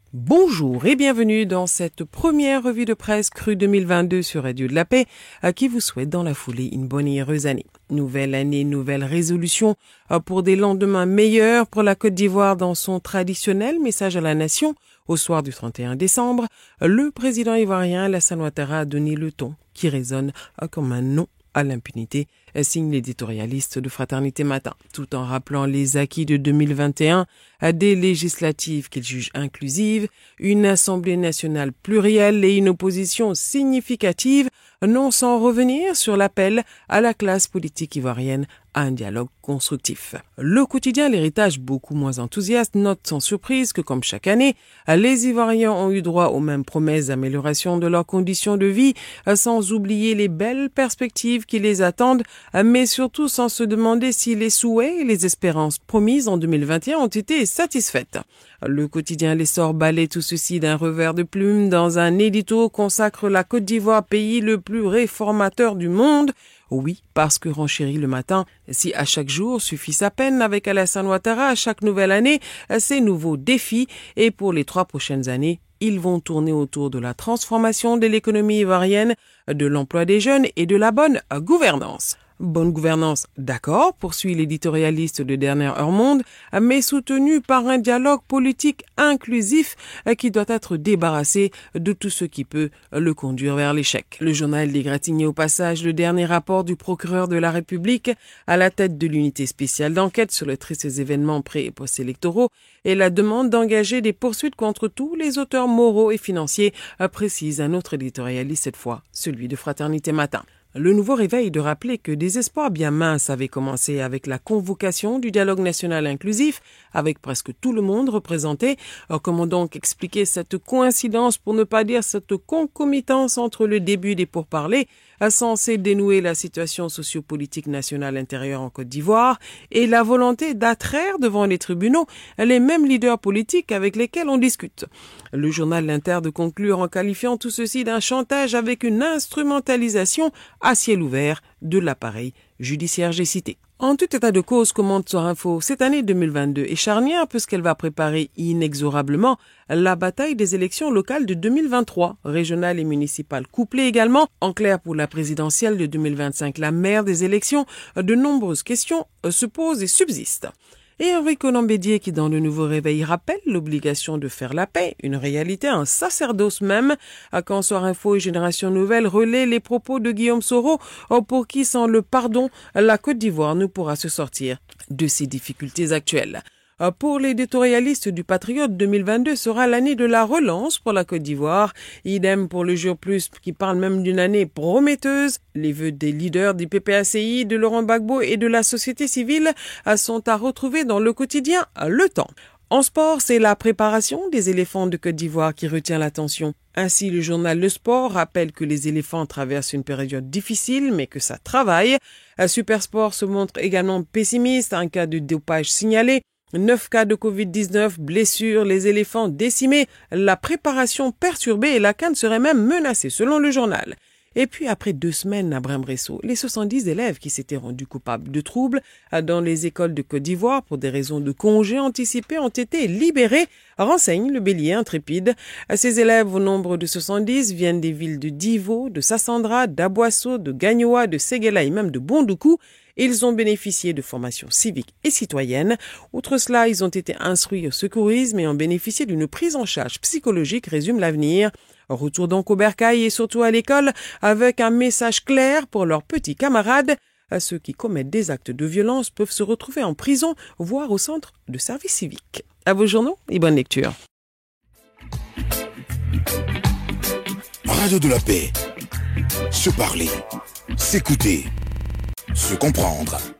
Bonjour et bienvenue dans cette première revue de presse crue 2022 sur Radio de la Paix, qui vous souhaite dans la foulée une bonne et heureuse année. Nouvelle année, nouvelle résolution pour des lendemains meilleurs pour la Côte d'Ivoire dans son traditionnel message à la nation. Au soir du 31 décembre, le président ivoirien Alassane Ouattara a donné le ton qui résonne comme un non à l'impunité, signe l'éditorialiste de Fraternité Matin, tout en rappelant les acquis de 2021 à des législatives qu'il juge inclusives, une Assemblée nationale plurielle et une opposition significative, non sans revenir sur l'appel à la classe politique ivoirienne à un dialogue constructif. Le quotidien L'Héritage, beaucoup moins enthousiaste, note sans surprise que comme chaque année, les Ivoiriens ont eu droit aux mêmes promesses d'amélioration de leurs conditions de vie, sans oublier les belles perspectives qui les attendent, mais surtout sans se demander si les souhaits et les espérances promises en 2021 ont été satisfaites. Le quotidien L'Essor balaie tout ceci d'un revers de plume dans un édito consacre la Côte d'Ivoire, pays le plus réformateur du monde. Oui, parce que renchérit le matin, si à chaque jour suffit sa peine avec Alassane Ouattara, à chaque nouvelle année, ces nouveaux défis, et pour les 3 prochaines années, ils vont tourner autour de la transformation de l'économie ivoirienne, de l'emploi des jeunes et de la bonne gouvernance. Bonne gouvernance, d'accord, poursuit l'éditorialiste de Dernière Heure Monde, mais soutenu par un dialogue politique inclusif qui doit être débarrassé de tout ce qui peut le conduire vers l'échec. Le journal dégratigne au passage le dernier rapport du procureur de la République à la tête de l'unité spéciale d'enquête sur les tristes événements pré- et post-électoraux et la demande d'engager des poursuites contre tous les auteurs moraux et financiers, précise un autre éditorialiste cette fois, celui de Fraternité Matin. Le nouveau réveil de rappeler que des espoirs bien minces avaient commencé avec la convocation du dialogue national inclusif, avec presque tout le monde représenté. Comment donc expliquer cette coïncidence, pour ne pas dire cette concomitance entre le début des pourparlers, censé dénouer la situation sociopolitique nationale intérieure en Côte d'Ivoire, et la volonté d'attraire devant les tribunaux les mêmes leaders politiques avec lesquels on discute. Le journal L'Inter de conclure en qualifiant tout ceci d'un chantage avec une instrumentalisation à ciel ouvert de l'appareil judiciaire j'ai cité. En tout état de cause, commente Sorinfo, cette année 2022 est charnière puisqu'elle va préparer inexorablement la bataille des élections locales de 2023, régionales et municipales, couplées également, en clair pour la présidentielle de 2025, la mère des élections. De nombreuses questions se posent et subsistent. Et Enrico Nambédier qui dans le nouveau réveil rappelle l'obligation de faire la paix, une réalité, un sacerdoce même, quand Sorinfo et Génération Nouvelle relaient les propos de Guillaume Soro, pour qui sans le pardon, la Côte d'Ivoire ne pourra se sortir de ses difficultés actuelles. Pour l'éditorialiste du Patriote, 2022 sera l'année de la relance pour la Côte d'Ivoire. Idem pour le Jour Plus qui parle même d'une année prometteuse. Les vœux des leaders du PPACI, de Laurent Gbagbo et de la société civile sont à retrouver dans le quotidien Le Temps. En sport, c'est la préparation des éléphants de Côte d'Ivoire qui retient l'attention. Ainsi, le journal Le Sport rappelle que les éléphants traversent une période difficile, mais que ça travaille. Supersport se montre également pessimiste, un cas de dopage signalé. 9 cas de Covid-19, blessures, les éléphants décimés, la préparation perturbée et la CAN serait même menacée, selon le journal. Et puis, après 2 semaines à Brin-Bresseau, les 70 élèves qui s'étaient rendus coupables de troubles dans les écoles de Côte d'Ivoire pour des raisons de congés anticipés ont été libérés, renseigne le Bélier intrépide. Ces élèves, au nombre de 70, viennent des villes de Divo, de Sassandra, d'Aboisseau, de Gagnoa, de Séguéla et même de Bondoukou. Ils ont bénéficié de formations civiques et citoyennes. Outre cela, ils ont été instruits au secourisme et ont bénéficié d'une prise en charge psychologique, résume l'Avenir. Retour donc au bercail et surtout à l'école avec un message clair pour leurs petits camarades. Ceux qui commettent des actes de violence peuvent se retrouver en prison, voire au centre de service civique. À vos journaux et bonne lecture. Radio de la Paix. Se parler, s'écouter, se comprendre.